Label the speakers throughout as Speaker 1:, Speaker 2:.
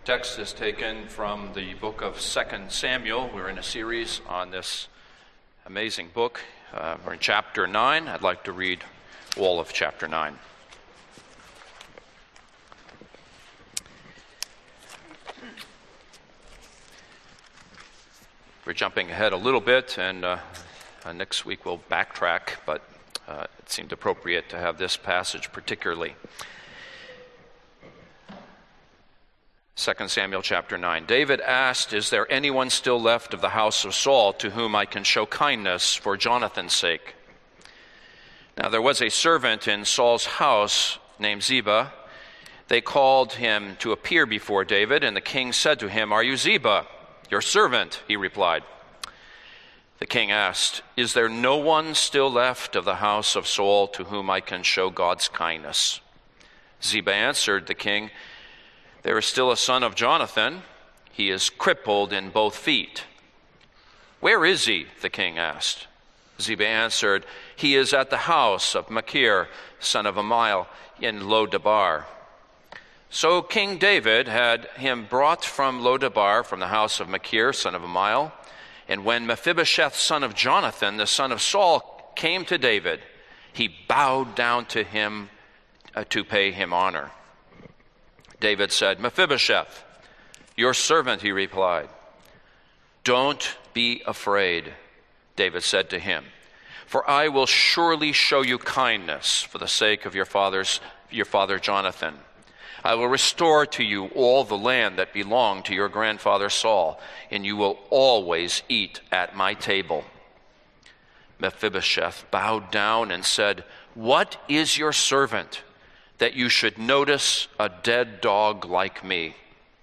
Speaker 1: Text is taken from the book of 2 Samuel. We're in a series on this amazing book. We're in chapter 9. I'd like to read all of chapter 9. We're jumping ahead a little bit, and next week we'll backtrack, but it seemed appropriate to have this passage particularly. 2 Samuel chapter 9. David asked, "Is there anyone still left of the house of Saul to whom I can show kindness for Jonathan's sake?" Now there was a servant in Saul's house named Ziba. They called him to appear before David, and the king said to him, "Are you Ziba?" "Your servant," he replied. The king asked, "Is there no one still left of the house of Saul to whom I can show God's kindness?" Ziba answered the king, "There is still a son of Jonathan. He is crippled in both feet." "Where is he?" the king asked. Ziba answered, "He is at the house of Machir, son of Amiel, in Lo-debar." So King David had him brought from Lo-debar, from the house of Machir, son of Amiel. And when Mephibosheth, son of Jonathan, the son of Saul, came to David, he bowed down to him to pay him honor. David said, "Mephibosheth, your servant," he replied. "Don't be afraid," David said to him, "for I will surely show you kindness for the sake of your father Jonathan. I will restore to you all the land that belonged to your grandfather Saul, and you will always eat at my table." Mephibosheth bowed down and said, "What is your servant, that you should notice a dead dog like me?"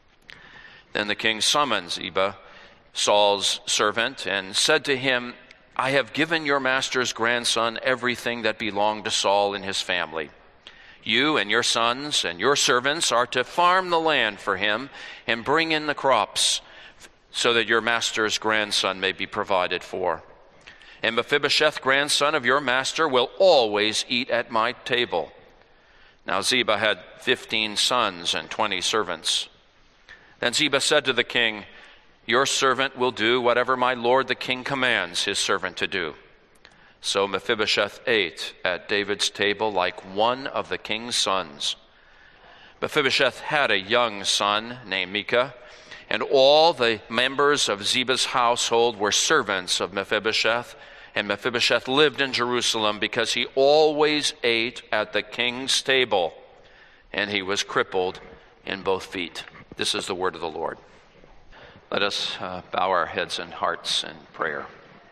Speaker 1: Then the king summoned Ziba, Saul's servant, and said to him, "I have given your master's grandson everything that belonged to Saul and his family. You and your sons and your servants are to farm the land for him and bring in the crops, so that your master's grandson may be provided for. And Mephibosheth, grandson of your master, will always eat at my table." Now Ziba had 15 sons and 20 servants. Then Ziba said to the king, "Your servant will do whatever my lord the king commands his servant to do." So Mephibosheth ate at David's table like one of the king's sons. Mephibosheth had a young son named Micah, and all the members of Ziba's household were servants of Mephibosheth. And Mephibosheth lived in Jerusalem because he always ate at the king's table, and he was crippled in both feet. This is the word of the Lord. Let us bow our heads and hearts in prayer.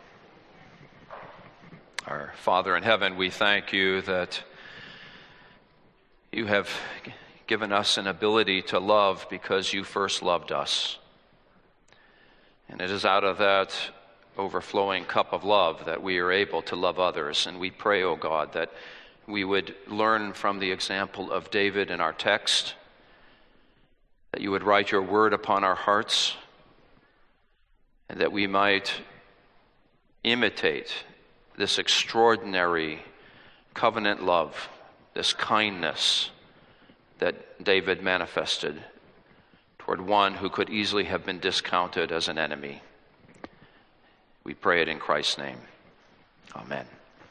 Speaker 1: Our Father in heaven, we thank you that you have given us an ability to love because you first loved us. And it is out of that overflowing cup of love that we are able to love others. And we pray, O God, that we would learn from the example of David in our text, that you would write your word upon our hearts, and that we might imitate this extraordinary covenant love, this kindness that David manifested toward one who could easily have been discounted as an enemy. We pray it in Christ's name. Amen.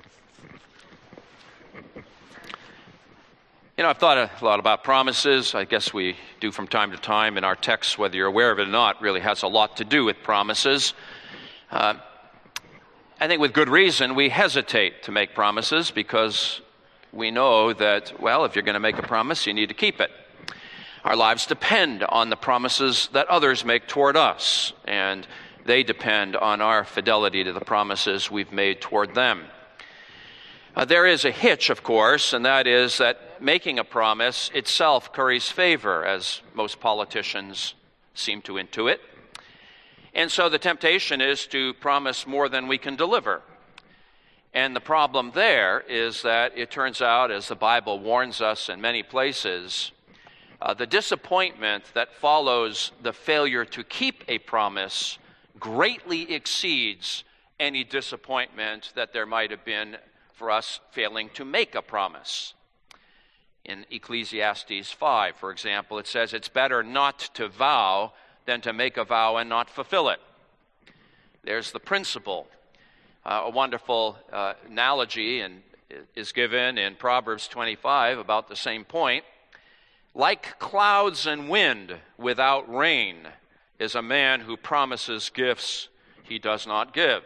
Speaker 1: You know, I've thought a lot about promises. I guess we do from time to time in our texts, whether you're aware of it or not, really has a lot to do with promises. I think with good reason we hesitate to make promises because we know that, well, if you're going to make a promise, you need to keep it. Our lives depend on the promises that others make toward us, and they depend on our fidelity to the promises we've made toward them. There is a hitch, of course, and that is that making a promise itself curries favor, as most politicians seem to intuit. And so the temptation is to promise more than we can deliver. And the problem there is that it turns out, as the Bible warns us in many places, the disappointment that follows the failure to keep a promise greatly exceeds any disappointment that there might have been for us failing to make a promise. In Ecclesiastes 5, for example, it says it's better not to vow than to make a vow and not fulfill it. There's the principle. A wonderful analogy is given in Proverbs 25 about the same point. Like clouds and wind without rain is a man who promises gifts he does not give.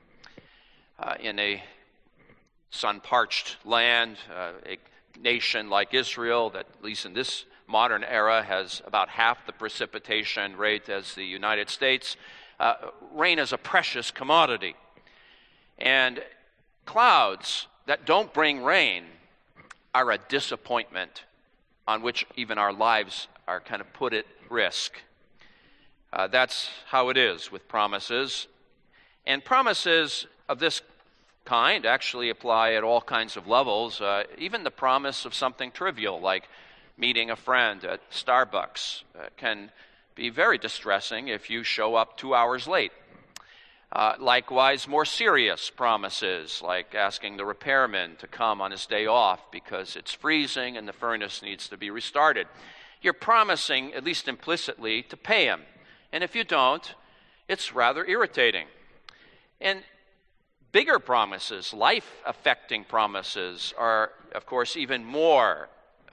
Speaker 1: In a sun-parched land, a nation like Israel that, at least in this modern era, has about half the precipitation rate as the United States, rain is a precious commodity. And clouds that don't bring rain are a disappointment on which even our lives are kind of put at risk. That's how it is with promises. And promises of this kind actually apply at all kinds of levels. Even the promise of something trivial like meeting a friend at Starbucks can be very distressing if you show up 2 hours late. Likewise, more serious promises like asking the repairman to come on his day off because it's freezing and the furnace needs to be restarted. You're promising, at least implicitly, to pay him. And if you don't, it's rather irritating. And bigger promises, life-affecting promises, are, of course, even more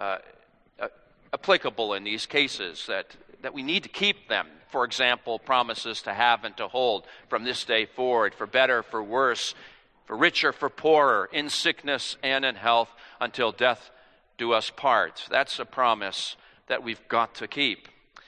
Speaker 1: applicable in these cases, that we need to keep them. For example, promises to have and to hold from this day forward, for better, for worse, for richer, for poorer, in sickness and in health, until death do us part. That's a promise that we've got to keep.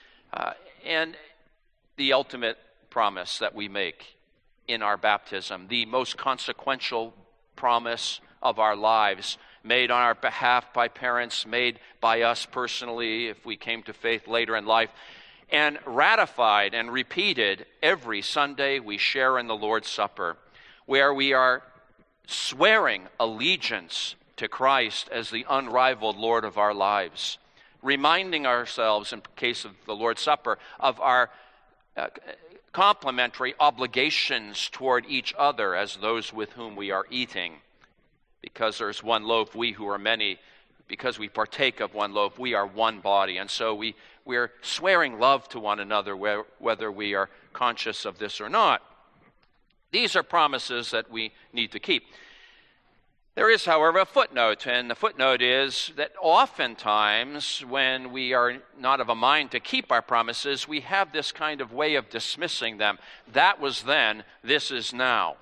Speaker 1: And the ultimate promise that we make in our baptism, the most consequential promise of our lives, made on our behalf by parents, made by us personally if we came to faith later in life, and ratified and repeated every Sunday we share in the Lord's Supper, where we are swearing allegiance to Christ as the unrivaled Lord of our lives, reminding ourselves, in case of the Lord's Supper, of our complementary obligations toward each other as those with whom we are eating. Because there's one loaf, we who are many, because we partake of one loaf, we are one body. And so we're swearing love to one another, whether we are conscious of this or not. These are promises that we need to keep. There is, however, a footnote, and the footnote is that oftentimes when we are not of a mind to keep our promises, we have this kind of way of dismissing them. That was then, this is now.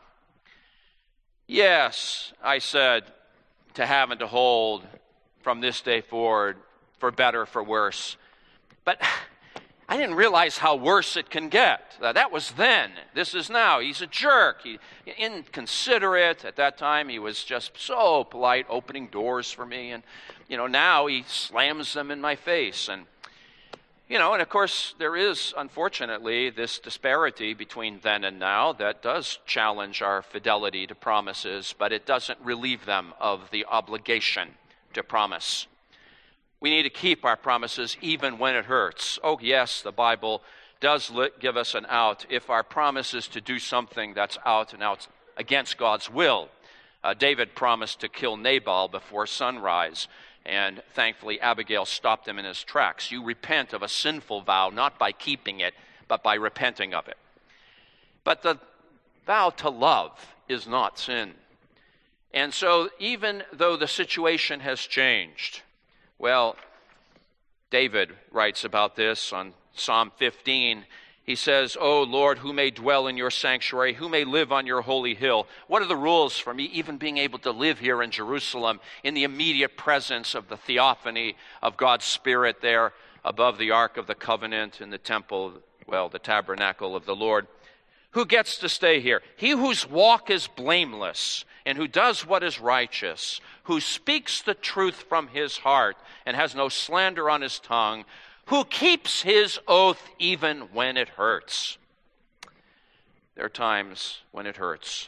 Speaker 1: Yes, I said, to have and to hold from this day forward, for better, for worse. But I didn't realize how worse it can get. That was then. This is now. He's a jerk. Inconsiderate. At that time, he was just so polite, opening doors for me. And, now he slams them in my face. And, and of course, there is, unfortunately, this disparity between then and now that does challenge our fidelity to promises, but it doesn't relieve them of the obligation to promise. We need to keep our promises even when it hurts. Oh, yes, the Bible does give us an out if our promise is to do something that's out and out against God's will. David promised to kill Nabal before sunrise, and thankfully Abigail stopped him in his tracks. You repent of a sinful vow, not by keeping it, but by repenting of it. But the vow to love is not sin. And so even though the situation has changed, well, David writes about this on Psalm 15. He says, "O Lord, who may dwell in your sanctuary, who may live on your holy hill?" What are the rules for me even being able to live here in Jerusalem in the immediate presence of the theophany of God's Spirit there above the Ark of the Covenant in the temple, the tabernacle of the Lord? Who gets to stay here? He whose walk is blameless and who does what is righteous, who speaks the truth from his heart and has no slander on his tongue, who keeps his oath even when it hurts. There are times when it hurts.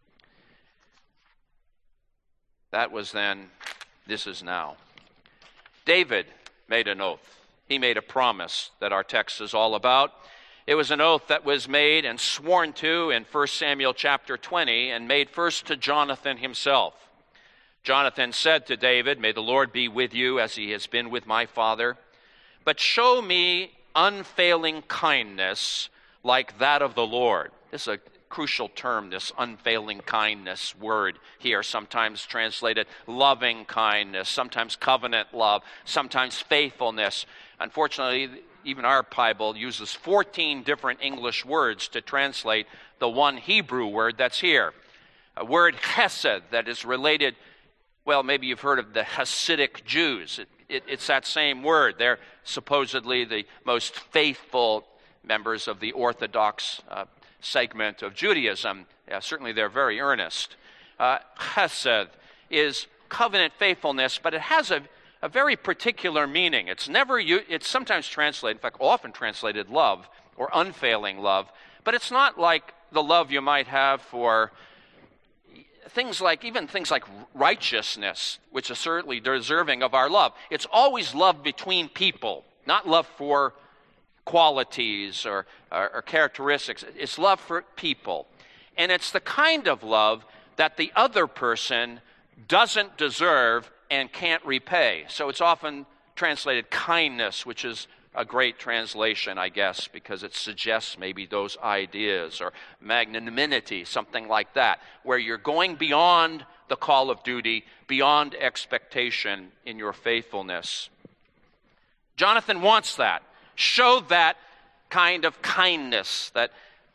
Speaker 1: That was then, this is now. David made an oath. He made a promise that our text is all about. It was an oath that was made and sworn to in 1 Samuel chapter 20 and made first to Jonathan himself. Jonathan said to David, "May the Lord be with you as he has been with my father, but show me unfailing kindness like that of the Lord." This is a crucial term, this unfailing kindness word here, sometimes translated loving kindness, sometimes covenant love, sometimes faithfulness. Unfortunately, even our Bible uses 14 different English words to translate the one Hebrew word that's here. A word chesed that is related, well, maybe you've heard of the Hasidic Jews. It's that same word. They're supposedly the most faithful members of the Orthodox segment of Judaism. Certainly they're very earnest. Chesed is covenant faithfulness, but it has a very particular meaning. It's sometimes translated, in fact, often translated love or unfailing love, but it's not like the love you might have for things like righteousness, which is certainly deserving of our love. It's always love between people, not love for qualities or characteristics. It's love for people. And it's the kind of love that the other person doesn't deserve and can't repay. So it's often translated kindness, which is a great translation, I guess, because it suggests maybe those ideas, or magnanimity, something like that, where you're going beyond the call of duty, beyond expectation in your faithfulness. Jonathan wants that. Show that kind of kindness, that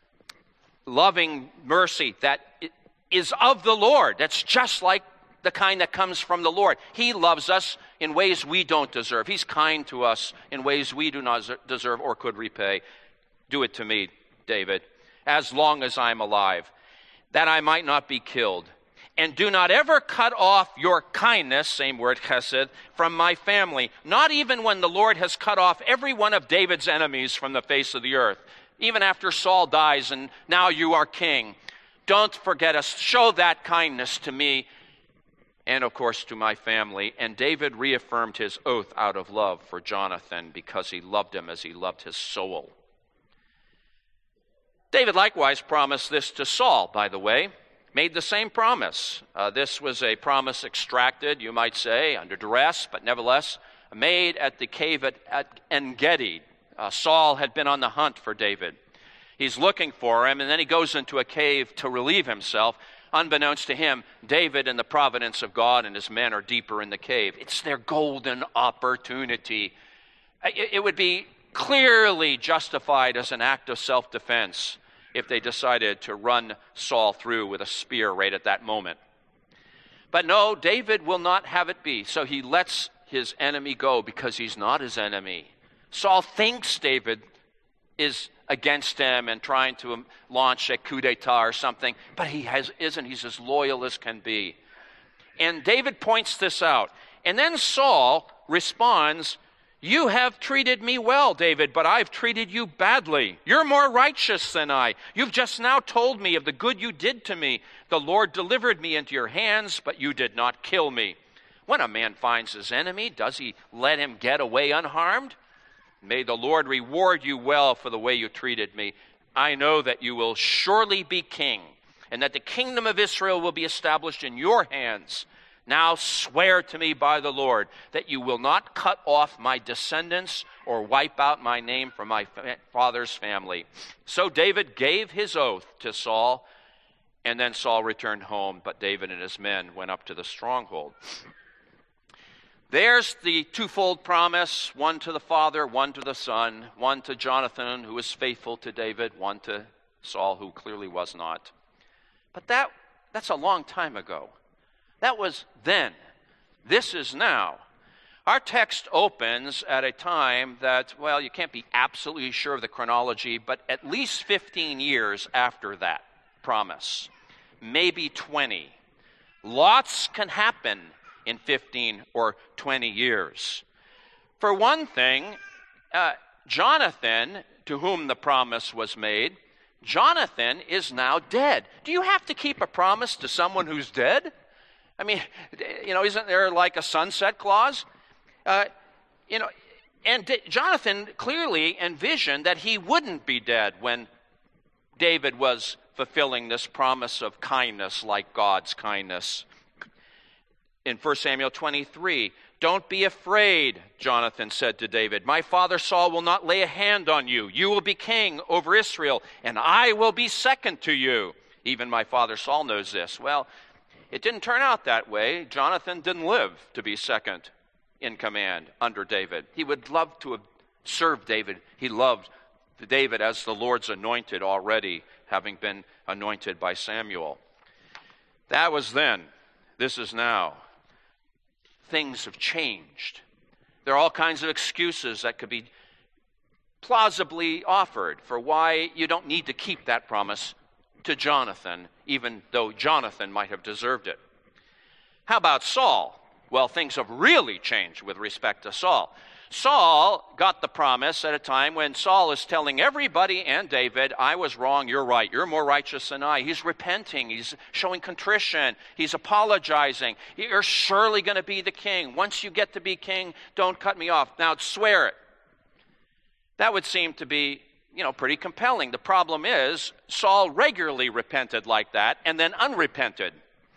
Speaker 1: loving mercy that is of the Lord. That's just like the kind that comes from the Lord. He loves us in ways we don't deserve. He's kind to us in ways we do not deserve or could repay. Do it to me, David, as long as I'm alive, that I might not be killed. And do not ever cut off your kindness, same word, chesed, from my family, not even when the Lord has cut off every one of David's enemies from the face of the earth, even after Saul dies and now you are king. Don't forget us. Show that kindness to me and, of course, to my family. And David reaffirmed his oath out of love for Jonathan because he loved him as he loved his soul. David likewise promised this to Saul, by the way, made the same promise. This was a promise extracted, you might say, under duress, but nevertheless made at the cave at En-Gedi. Saul had been on the hunt for David. He's looking for him, and then he goes into a cave to relieve himself. Unbeknownst to him, David and the providence of God and his men are deeper in the cave. It's their golden opportunity. It would be clearly justified as an act of self-defense if they decided to run Saul through with a spear right at that moment. But no, David will not have it be. So he lets his enemy go because he's not his enemy. Saul thinks David is against him and trying to launch a coup d'etat or something, but he isn't. He's as loyal as can be. And David points this out. And then Saul responds, "You have treated me well, David, but I've treated you badly. You're more righteous than I. You've just now told me of the good you did to me. The Lord delivered me into your hands, but you did not kill me." When a man finds his enemy, does he let him get away unharmed? May the Lord reward you well for the way you treated me. I know that you will surely be king, and that the kingdom of Israel will be established in your hands. Now swear to me by the Lord that you will not cut off my descendants or wipe out my name from my father's family. So David gave his oath to Saul, and then Saul returned home, but David and his men went up to the stronghold. There's the twofold promise, one to the Father, one to the Son, one to Jonathan, who was faithful to David, one to Saul, who clearly was not. But that's a long time ago. That was then. This is now. Our text opens at a time that, well, you can't be absolutely sure of the chronology, but at least 15 years after that promise, maybe 20. Lots can happen in 15 or 20 years. For one thing, Jonathan, to whom the promise was made, Jonathan is now dead. Do you have to keep a promise to someone who's dead? I mean, isn't there like a sunset clause? And Jonathan clearly envisioned that he wouldn't be dead when David was fulfilling this promise of kindness like God's kindness. In 1 Samuel 23, "Don't be afraid," Jonathan said to David. "My father Saul will not lay a hand on you. You will be king over Israel, and I will be second to you. Even my father Saul knows this." Well, it didn't turn out that way. Jonathan didn't live to be second in command under David. He would love to have served David. He loved David as the Lord's anointed already, having been anointed by Samuel. That was then. This is now. Things have changed. There are all kinds of excuses that could be plausibly offered for why you don't need to keep that promise to Jonathan, even though Jonathan might have deserved it. How about Saul? Well, things have really changed with respect to Saul. Saul got the promise at a time when Saul is telling everybody and David, "I was wrong, you're right, you're more righteous than I." He's repenting, he's showing contrition, he's apologizing. "You're surely going to be the king. Once you get to be king, don't cut me off. Now swear it." That would seem to be, pretty compelling. The problem is, Saul regularly repented like that and then unrepented.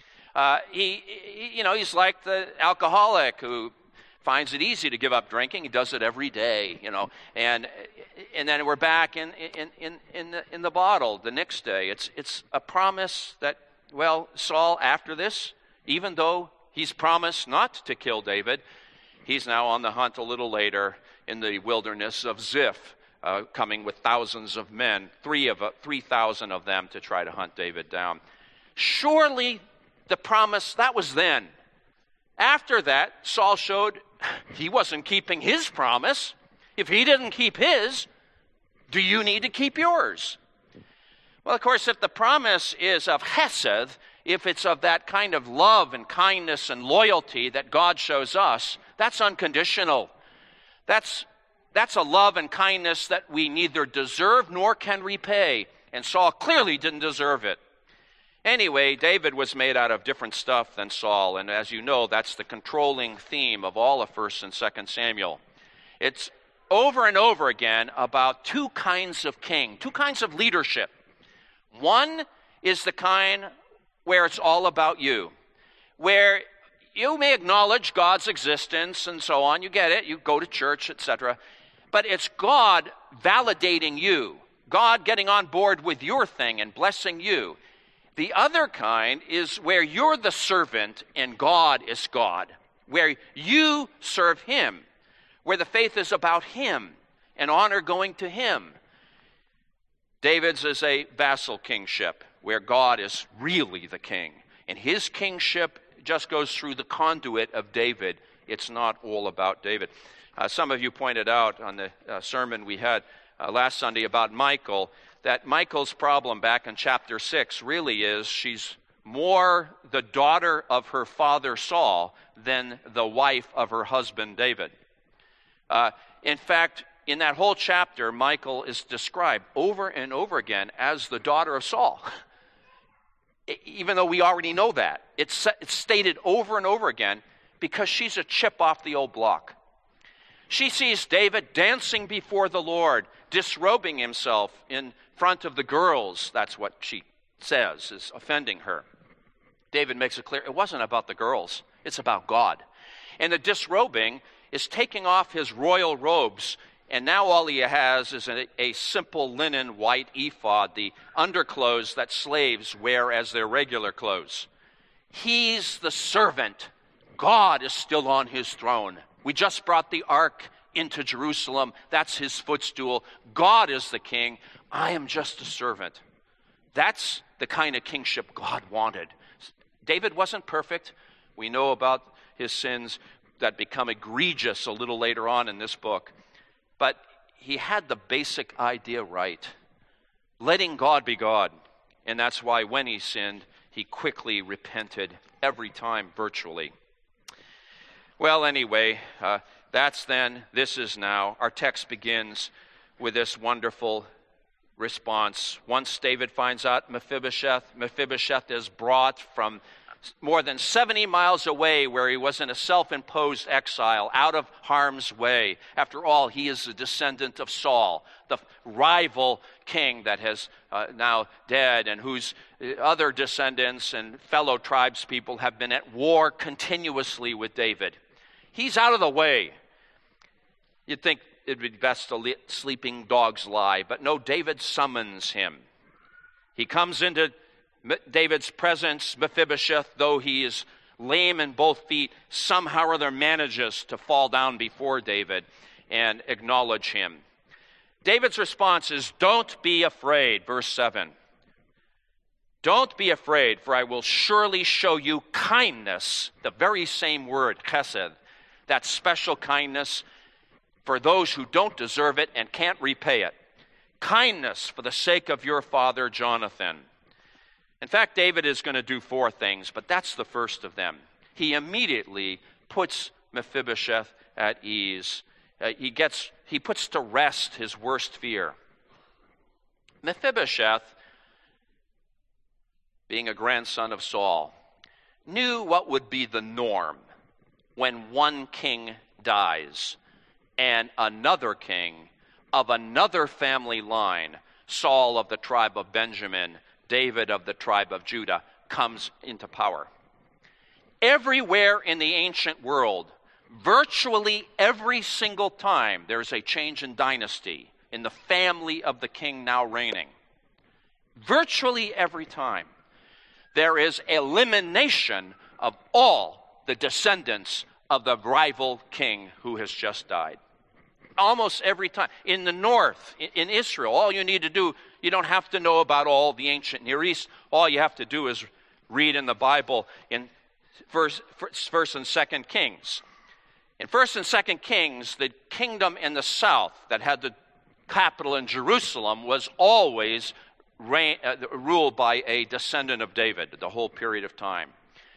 Speaker 1: He's like the alcoholic who finds it easy to give up drinking. He does it every day, and then we're back in the bottle the next day. It's a promise that, Saul, after this, even though he's promised not to kill David, he's now on the hunt a little later in the wilderness of Ziph, coming with thousands of men, 3,000 of them to try to hunt David down. Surely the promise, that was then. After that, Saul showed he wasn't keeping his promise. If he didn't keep his, do you need to keep yours? Well, of course, if the promise is of hesed, if it's of that kind of love and kindness and loyalty that God shows us, that's unconditional. That's a love and kindness that we neither deserve nor can repay. And Saul clearly didn't deserve it. Anyway, David was made out of different stuff than Saul, and as you know, that's the controlling theme of all of 1 and 2 Samuel. It's over and over again about two kinds of king, two kinds of leadership. One is the kind where it's all about you, where you may acknowledge God's existence and so on, you get it, you go to church, etc., but it's God validating you, God getting on board with your thing and blessing you. The other kind is where you're the servant and God is God, where you serve Him, where the faith is about Him and honor going to Him. David's is a vassal kingship, where God is really the king, and His kingship just goes through the conduit of David. It's not all about David. Some of you pointed out on the sermon we had last Sunday about Michal, that Michal's problem back in chapter 6 really is she's more the daughter of her father Saul than the wife of her husband David. In fact, in that whole chapter, Michal is described over and over again as the daughter of Saul. Even though we already know that. It's stated over and over again because she's a chip off the old block. She sees David dancing before the Lord, disrobing himself in front of the girls. That's what she says is offending her. David makes it clear it wasn't about the girls. It's about God. And the disrobing is taking off his royal robes, and now all he has is a simple linen white ephod, the underclothes that slaves wear as their regular clothes. He's the servant. God is still on his throne. We just brought the ark into Jerusalem. That's his footstool. God is the king. I am just a servant. That's the kind of kingship God wanted. David wasn't perfect. We know about his sins that become egregious a little later on in this book. But he had the basic idea right. Letting God be God. And that's why when he sinned, he quickly repented every time, virtually. Well, anyway, that's then, this is now. Our text begins with this wonderful response. Once David finds out Mephibosheth is brought from more than 70 miles away, where he was in a self-imposed exile, out of harm's way. After all, he is a descendant of Saul, the rival king that has now dead, and whose other descendants and fellow tribespeople have been at war continuously with David. He's out of the way. You'd think it'd be best to let sleeping dogs lie, but no, David summons him. He comes into David's presence. Mephibosheth, though he is lame in both feet, somehow or other manages to fall down before David and acknowledge him. David's response is, "Don't be afraid," verse 7. "Don't be afraid, for I will surely show you kindness," the very same word, chesed, that special kindness for those who don't deserve it and can't repay it. Kindness for the sake of your father Jonathan. In fact, David is going to do 4 things, but that's the first of them. He immediately puts Mephibosheth at ease. He puts to rest his worst fear. Mephibosheth, being a grandson of Saul, knew what would be the norm when one king dies and another king of another family line, Saul of the tribe of Benjamin, David of the tribe of Judah, comes into power. Everywhere in the ancient world, virtually every single time there's a change in dynasty in the family of the king now reigning, virtually every time, there is elimination of all the descendants of the rival king who has just died. Almost every time. In the north, in Israel, all you need to do, you don't have to know about all the ancient Near East. All you have to do is read in the Bible in First and Second Kings. In First and Second Kings, the kingdom in the south that had the capital in Jerusalem was always ruled by a descendant of David the whole period of time.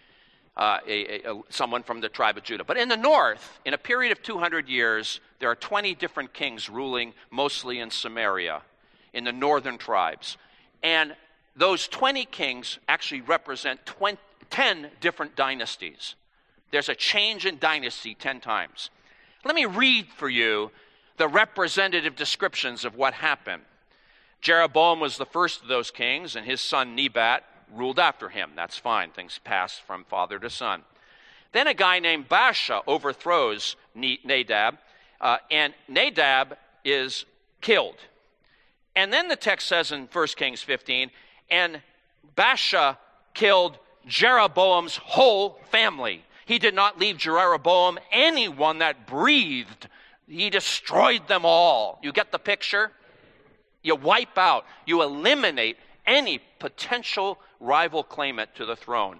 Speaker 1: Someone from the tribe of Judah. But in the north, in a period of 200 years, there are 20 different kings ruling mostly in Samaria, in the northern tribes. And those 20 kings actually represent 10 different dynasties. There's a change in dynasty 10 times. Let me read for you the representative descriptions of what happened. Jeroboam was the first of those kings, and his son Nebat ruled after him. That's fine. Things pass from father to son. Then a guy named Baasha overthrows Nadab, and Nadab is killed. And then the text says in 1 Kings 15, and Baasha killed Jeroboam's whole family. He did not leave Jeroboam anyone that breathed. He destroyed them all. You get the picture? You wipe out, you eliminate any potential rival claimant to the throne.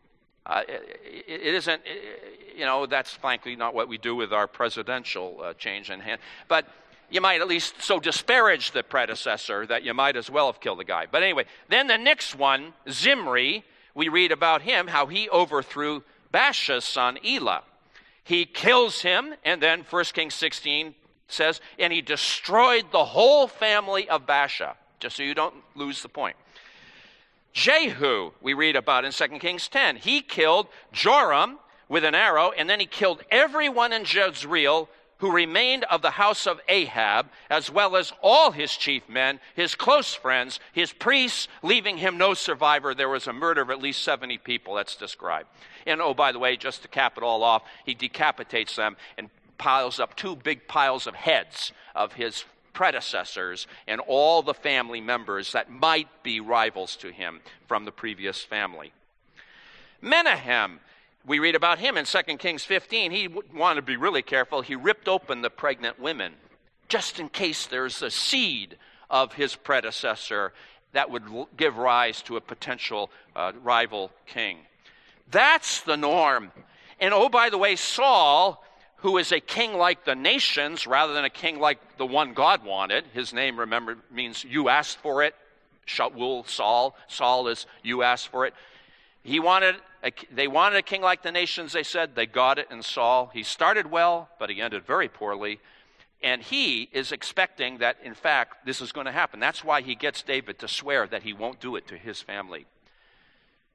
Speaker 1: It isn't, that's frankly not what we do with our presidential change in hand. But you might at least so disparage the predecessor that you might as well have killed the guy. But anyway, then the next one, Zimri, we read about him, how he overthrew Baasha's son Elah. He kills him, and then 1 Kings 16 says, and he destroyed the whole family of Baasha, just so you don't lose the point. Jehu, we read about in 2 Kings 10. He killed Joram with an arrow, and then he killed everyone in Jezreel who remained of the house of Ahab, as well as all his chief men, his close friends, his priests, leaving him no survivor. There was a murder of at least 70 people, that's described. And oh, by the way, just to cap it all off, he decapitates them and piles up 2 big piles of heads of his predecessors and all the family members that might be rivals to him from the previous family. Menahem, we read about him in 2 Kings 15. He wanted to be really careful. He ripped open the pregnant women just in case there's a seed of his predecessor that would give rise to a potential rival king. That's the norm. And oh, by the way, Saul, who is a king like the nations rather than a king like the one God wanted. His name, remember, means you asked for it. Shaul, Saul. Saul is you asked for it. They wanted a king like the nations, they said. They got it in Saul. He started well, but he ended very poorly. And he is expecting that, in fact, this is going to happen. That's why he gets David to swear that he won't do it to his family.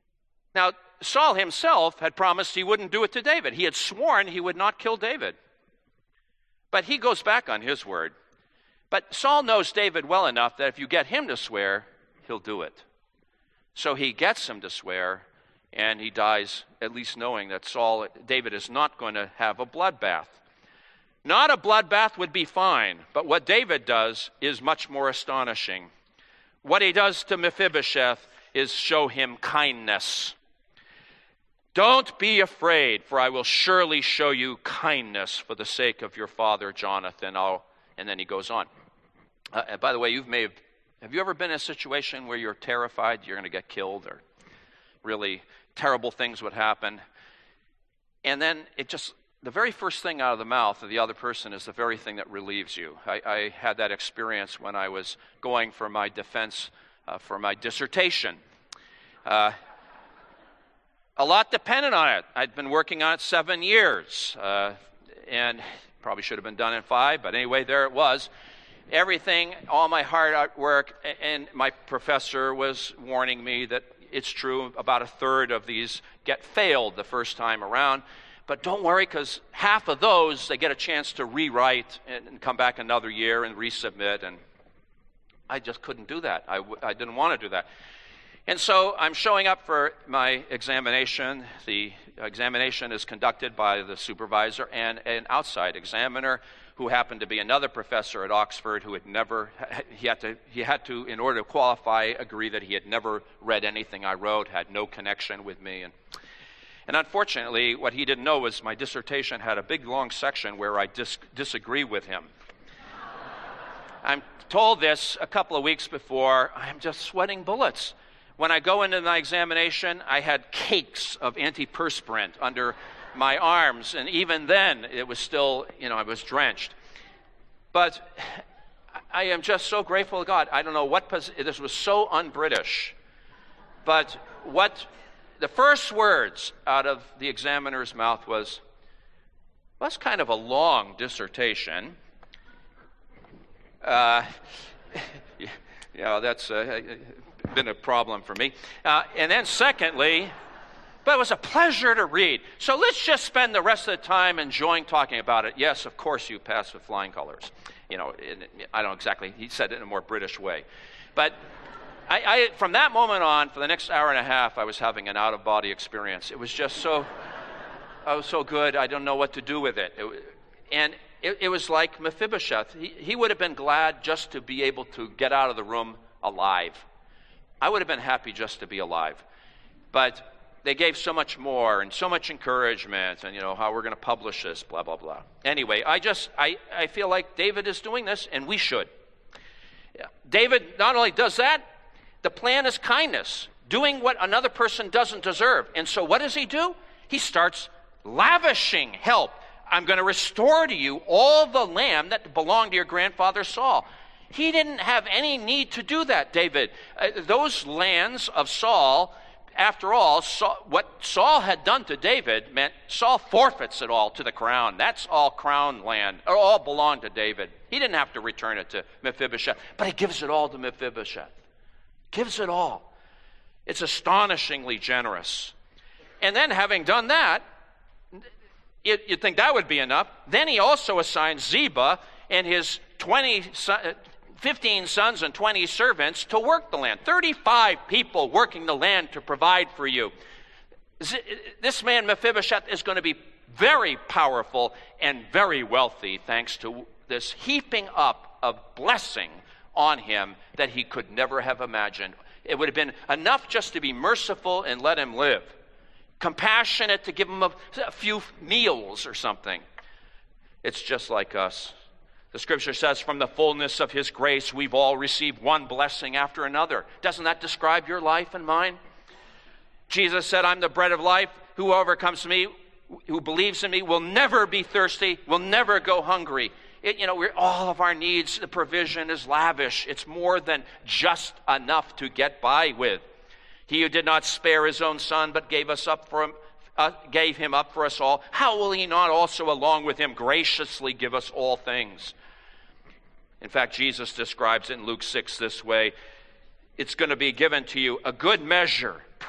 Speaker 1: Now, Saul himself had promised he wouldn't do it to David. He had sworn he would not kill David. But he goes back on his word. But Saul knows David well enough that if you get him to swear, he'll do it. So he gets him to swear, and he dies at least knowing that David is not going to have a bloodbath. Not a bloodbath would be fine, but what David does is much more astonishing. What he does to Mephibosheth is show him kindness. Don't be afraid, for I will surely show you kindness for the sake of your father Jonathan. And then he goes on. By the way, have you ever been in a situation where you're terrified you're going to get killed or really terrible things would happen? And then the very first thing out of the mouth of the other person is the very thing that relieves you. I had that experience when I was going for my defense for my dissertation. A lot depended on it. I'd been working on it 7 years, and probably should have been done in 5, but anyway, there it was. Everything, all my hard work, and my professor was warning me that it's true, about a third of these get failed the first time around. But don't worry, because half of those, they get a chance to rewrite and come back another year and resubmit, and I just couldn't do that. I didn't want to do that. And so I'm showing up for my examination. The examination is conducted by the supervisor and an outside examiner who happened to be another professor at Oxford who he had to, in order to qualify, agree that he had never read anything I wrote, had no connection with me. And unfortunately, what he didn't know was my dissertation had a big, long section where I disagree with him. I'm told this a couple of weeks before. I'm just sweating bullets. When I go into my examination, I had cakes of antiperspirant under my arms, and even then, it was still, I was drenched. But I am just so grateful to God. I don't know this was so un-British. But the first words out of the examiner's mouth was, well, that's kind of a long dissertation. That's been a problem for me. And then secondly, but it was a pleasure to read. So let's just spend the rest of the time enjoying talking about it. Yes, of course you passed with flying colors. I don't know exactly, he said it in a more British way. But I from that moment on, for the next hour and a half, I was having an out-of-body experience. It was just so good, I don't know what to do with it. It was like Mephibosheth. He would have been glad just to be able to get out of the room alive. I would have been happy just to be alive. But they gave so much more and so much encouragement and, how we're going to publish this, blah, blah, blah. Anyway, I feel like David is doing this, and we should. David not only does that, the plan is kindness, doing what another person doesn't deserve. And so what does he do? He starts lavishing help. I'm going to restore to you all the land that belonged to your grandfather Saul. He didn't have any need to do that, David. Those lands of Saul, after all, what Saul had done to David meant Saul forfeits it all to the crown. That's all crown land. It all belonged to David. He didn't have to return it to Mephibosheth, but he gives it all to Mephibosheth. Gives it all. It's astonishingly generous. And then having done that, you'd think that would be enough. Then he also assigns Ziba and his 15 sons and 20 servants to work the land. 35 people working the land to provide for you. This man Mephibosheth is going to be very powerful and very wealthy thanks to this heaping up of blessing on him that he could never have imagined. It would have been enough just to be merciful and let him live. Compassionate to give him a few meals or something. It's just like us. The scripture says, from the fullness of his grace, we've all received one blessing after another. Doesn't that describe your life and mine? Jesus said, I'm the bread of life. Whoever comes to me, who believes in me, will never be thirsty, will never go hungry. All of our needs, the provision is lavish. It's more than just enough to get by with. He who did not spare his own son, but gave him up for us all, how will he not also along with him graciously give us all things? In fact, Jesus describes it in Luke 6 this way. It's going to be given to you a good measure,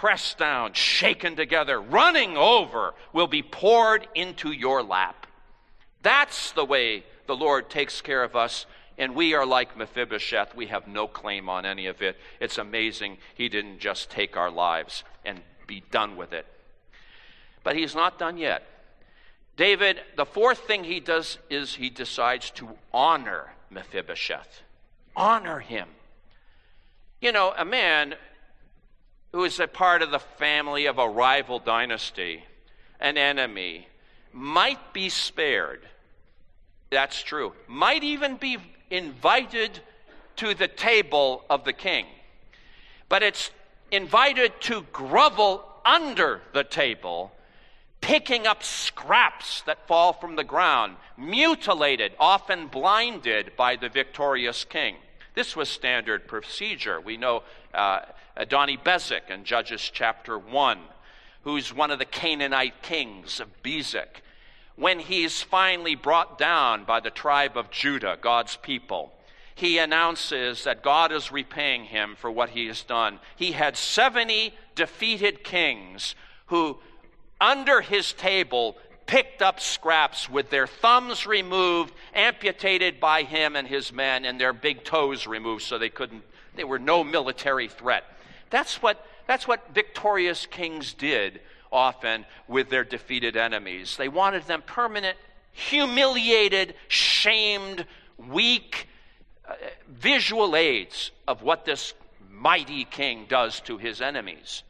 Speaker 1: pressed down, shaken together, running over, will be poured into your lap. That's the way the Lord takes care of us. And we are like Mephibosheth. We have no claim on any of it. It's amazing he didn't just take our lives and be done with it. But he's not done yet. David, the fourth thing he does is he decides to honor Mephibosheth. Honor him. You know, a man who is a part of the family of a rival dynasty, an enemy, might be spared. That's true. Might even be invited to the table of the king. But it's invited to grovel under the table, picking up scraps that fall from the ground, mutilated, often blinded by the victorious king. This was standard procedure. We know Adoni-Bezek in Judges chapter 1, who's one of the Canaanite kings of Bezek. When he's finally brought down by the tribe of Judah, God's people, he announces that God is repaying him for what he has done. He had 70 defeated kings who, under his table, picked up scraps with their thumbs removed, amputated by him and his men, and their big toes removed so they were no military threat. That's what victorious kings did often with their defeated enemies. They wanted them permanent, humiliated, shamed, weak, visual aids of what this mighty king does to his enemies.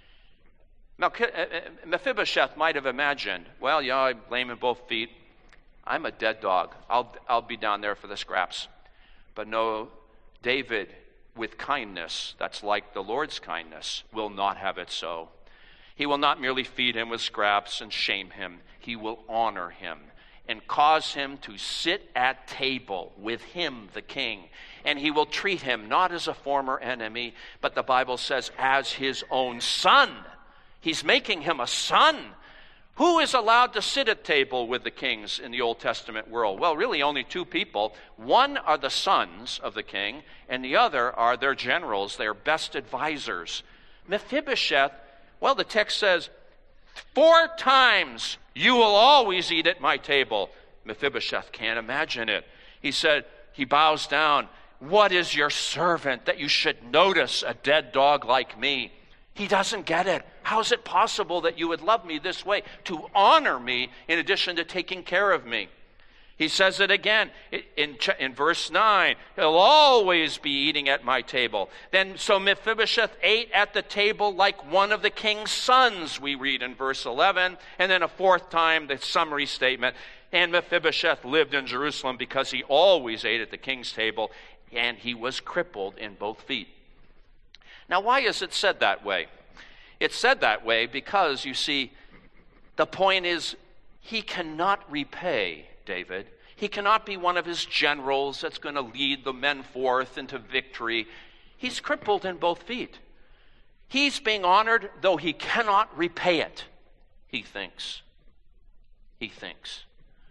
Speaker 1: Mephibosheth might have imagined, well, yeah, I'm lame in both feet. I'm a dead dog. I'll be down there for the scraps. But no, David, with kindness, that's like the Lord's kindness, will not have it so. He will not merely feed him with scraps and shame him. He will honor him and cause him to sit at table with him, the king. And he will treat him not as a former enemy, but the Bible says as his own son. He's making him a son. Who is allowed to sit at table with the kings in the Old Testament world? Well, really only two people. One are the sons of the king, and the other are their generals, their best advisors. Mephibosheth, well, the text says, 4 times you will always eat at my table. Mephibosheth can't imagine it. He bows down. What is your servant that you should notice a dead dog like me? He doesn't get it. How is it possible that you would love me this way, to honor me in addition to taking care of me? He says it again in verse 9. He'll always be eating at my table. So Mephibosheth ate at the table like one of the king's sons, we read in verse 11. And then a fourth time, the summary statement. And Mephibosheth lived in Jerusalem because he always ate at the king's table, and he was crippled in both feet. Now, why is it said that way? It's said that way because, you see, the point is he cannot repay David. He cannot be one of his generals that's going to lead the men forth into victory. He's crippled in both feet. He's being honored, though he cannot repay it, he thinks. He thinks.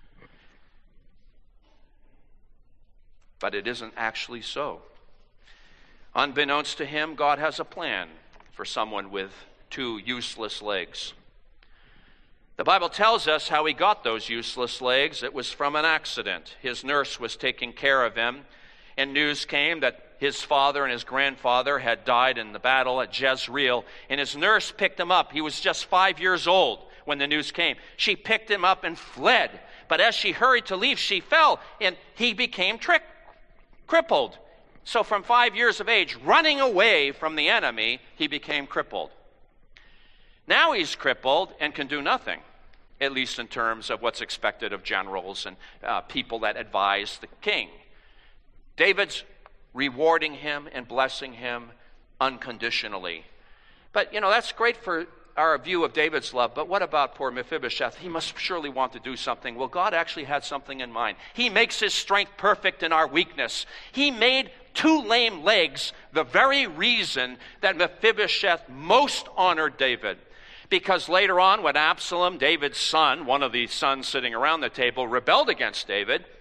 Speaker 1: But it isn't actually so. Unbeknownst to him, God has a plan for someone with 2 useless legs. The Bible tells us how he got those useless legs. It was from an accident. His nurse was taking care of him, and news came that his father and his grandfather had died in the battle at Jezreel, and his nurse picked him up. He was just 5 years old when the news came. She picked him up and fled, but as she hurried to leave, she fell, and he became crippled. So from 5 years of age, running away from the enemy, he became crippled. Now he's crippled and can do nothing, at least in terms of what's expected of generals and people that advise the king. David's rewarding him and blessing him unconditionally. But, that's great for our view of David's love, but what about poor Mephibosheth? He must surely want to do something. Well, God actually had something in mind. He makes his strength perfect in our weakness. He made 2 lame legs the very reason that Mephibosheth most honored David. Because later on, when Absalom, David's son, one of the sons sitting around the table, rebelled against David,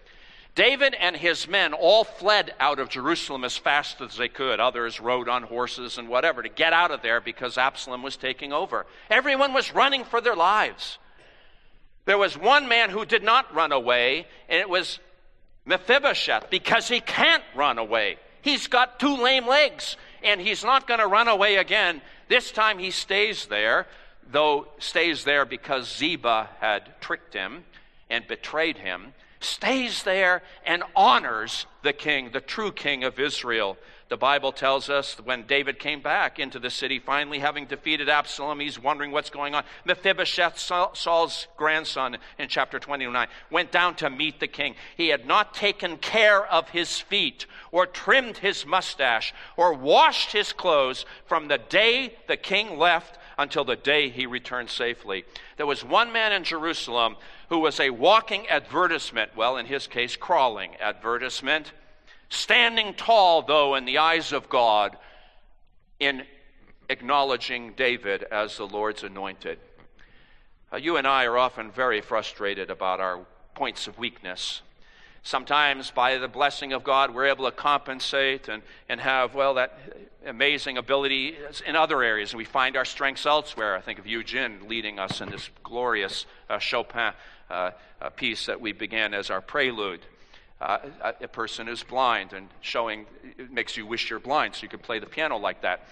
Speaker 1: David and his men all fled out of Jerusalem as fast as they could. Others rode on horses and whatever to get out of there because Absalom was taking over. Everyone was running for their lives. There was one man who did not run away, and it was Mephibosheth, because he can't run away. He's got 2 lame legs, and he's not going to run away again. This time he stays there, though stays there because Ziba had tricked him and betrayed him. Stays there and honors the king, the true king of Israel. The Bible tells us when David came back into the city, finally having defeated Absalom, he's wondering what's going on. Mephibosheth, Saul's grandson, in chapter 29, went down to meet the king. He had not taken care of his feet or trimmed his mustache or washed his clothes from the day the king left until the day he returned safely. There was one man in Jerusalem who was a walking advertisement, well, in his case, crawling advertisement, standing tall, though, in the eyes of God, in acknowledging David as the Lord's anointed. You and I are often very frustrated about our points of weakness. Sometimes, by the blessing of God, we're able to compensate and have, well, that amazing ability in other areas. And we find our strengths elsewhere. I think of Eugene leading us in this glorious Chopin piece that we began as our prelude. A person who's blind and showing, it makes you wish you're blind so you could play the piano like that.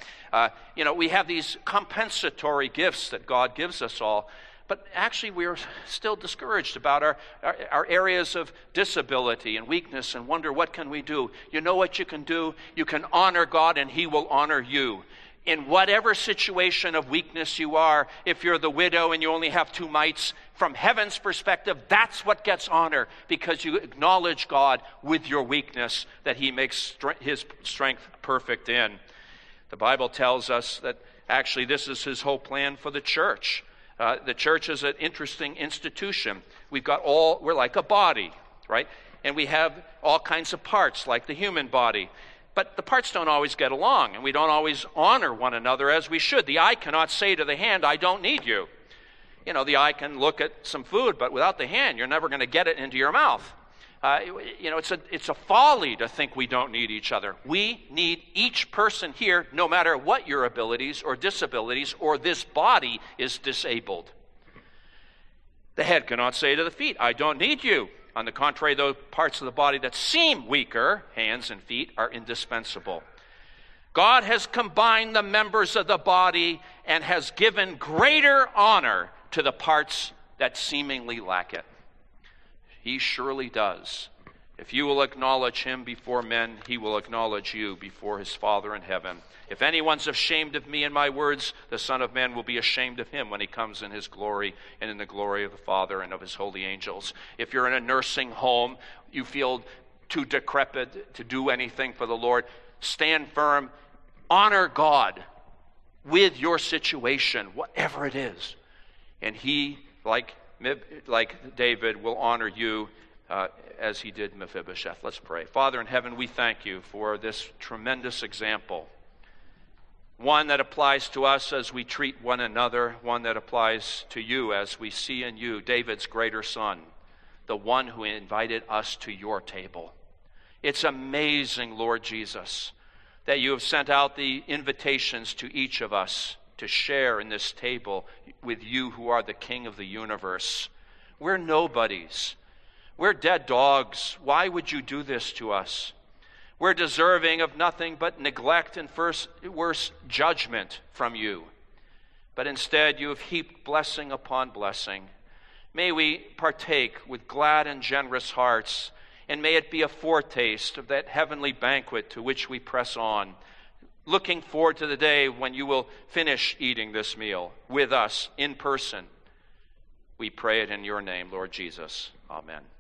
Speaker 1: We have these compensatory gifts that God gives us all. But actually, we're still discouraged about our areas of disability and weakness and wonder, what can we do? You know what you can do? You can honor God and He will honor you. In whatever situation of weakness you are, if you're the widow and you only have 2 mites, from heaven's perspective, that's what gets honor, because you acknowledge God with your weakness, that He makes His strength perfect in. The Bible tells us that actually this is His whole plan for the church. The church is an interesting institution. We're like a body, right? And we have all kinds of parts, like the human body. But the parts don't always get along, and we don't always honor one another as we should. The eye cannot say to the hand, I don't need you. The eye can look at some food, but without the hand, you're never going to get it into your mouth. It's a folly to think we don't need each other. We need each person here, no matter what your abilities or disabilities or this body is disabled. The head cannot say to the feet, I don't need you. On the contrary, those parts of the body that seem weaker, hands and feet, are indispensable. God has combined the members of the body and has given greater honor to the parts that seemingly lack it. He surely does. If you will acknowledge Him before men, He will acknowledge you before His Father in heaven. If anyone's ashamed of me and my words, the Son of Man will be ashamed of him when He comes in His glory and in the glory of the Father and of His holy angels. If you're in a nursing home, you feel too decrepit to do anything for the Lord, stand firm. Honor God with your situation, whatever it is. And He, like David, will honor you as He did Mephibosheth. Let's pray. Father in heaven, we thank You for this tremendous example. One that applies to us as we treat one another, one that applies to You as we see in You, David's greater son, the one who invited us to Your table. It's amazing, Lord Jesus, that You have sent out the invitations to each of us to share in this table with You who are the King of the universe. We're nobodies. We're dead dogs. Why would You do this to us? We're deserving of nothing but neglect and worse judgment from You. But instead, You have heaped blessing upon blessing. May we partake with glad and generous hearts, and may it be a foretaste of that heavenly banquet to which we press on, looking forward to the day when You will finish eating this meal with us in person. We pray it in Your name, Lord Jesus. Amen.